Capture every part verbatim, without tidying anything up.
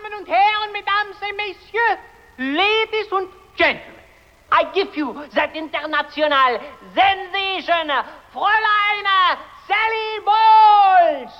Damen und Herren, Mesdames et Messieurs, Ladies und Gentlemen, I give you that international sensation, Fräulein Sally Bowles!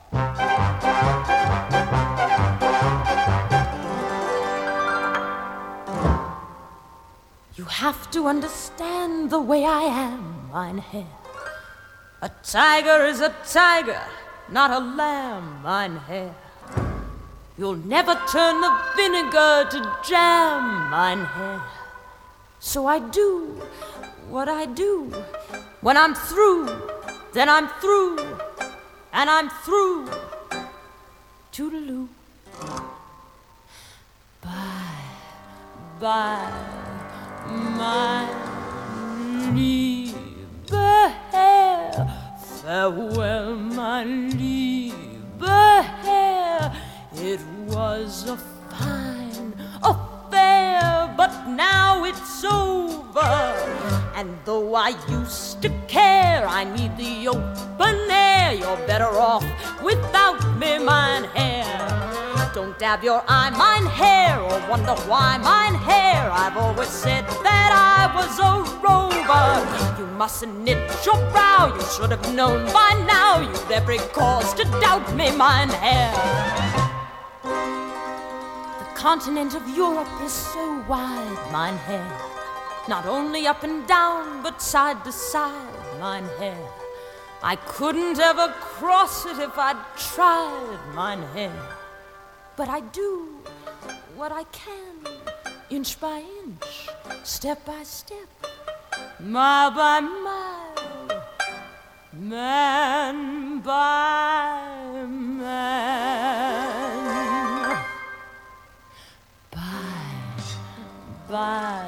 You have to understand the way I am, mein Herr. A tiger is a tiger, not a lamb, mein Herr. You'll never turn the vinegar to jam, mein Herr. So I do what I do. When I'm through, then I'm through, and I'm through. Toodaloo. Bye, bye, my liebe Herr. Farewell, my liebe Herr. It was a fine affair, but now it's over. And though I used to care, I need the open air. You're better off without me, mein Herr. Don't dab your eye, mein Herr, or wonder why, mein Herr. I've always said that I was a rover. You mustn't knit your brow, you should have known by now. You've every cause to doubt me, mein Herr. The continent of Europe is so wide, mein Herr. Not only up and down, but side to side, mein Herr. I couldn't ever cross it if I'd tried, mein Herr. But I do what I can, inch by inch, step by step, mile by mile, man by man. Bye, bye,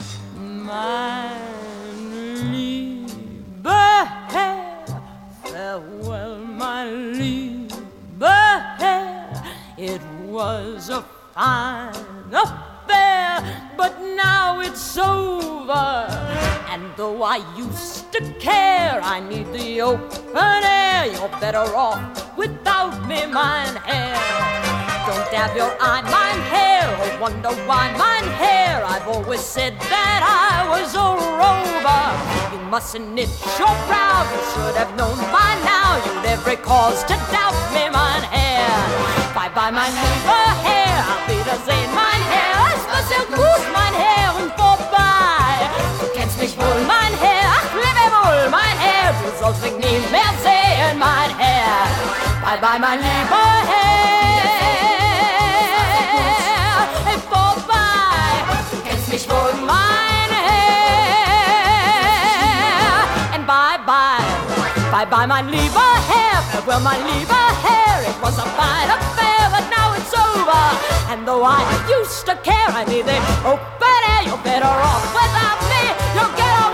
mein lieber Herr. Farewell, my lieber Herr. It was a fine affair, but now it's over. And though I used to care, I need the open air. You're better off without me, mein Herr. Don't dab your eye, mein Herr, or wonder why, mein Herr. I've always said that I was a rover. You mustn't knit your brow, you should have known by now. You'd every cause to doubt me, mein Herr. Bye bye, mein lieber Herr, auf Wiedersehen, mein Herr. Es war sehr gut, mein Herr, und vorbei. Du kennst mich wohl, mein Herr, ach, lebe wohl, mein Herr. Du sollst mich nie mehr sehen, mein Herr. Bye bye, mein lieber Herr, vorbei. Du kennst mich wohl, mein Herr. And bye bye, bye bye, mein lieber Herr. Farewell, mein lieber Herr. It was a fine affair, but now it's over. And though I used to care, I need the open air. You're better off without me. You'll get over.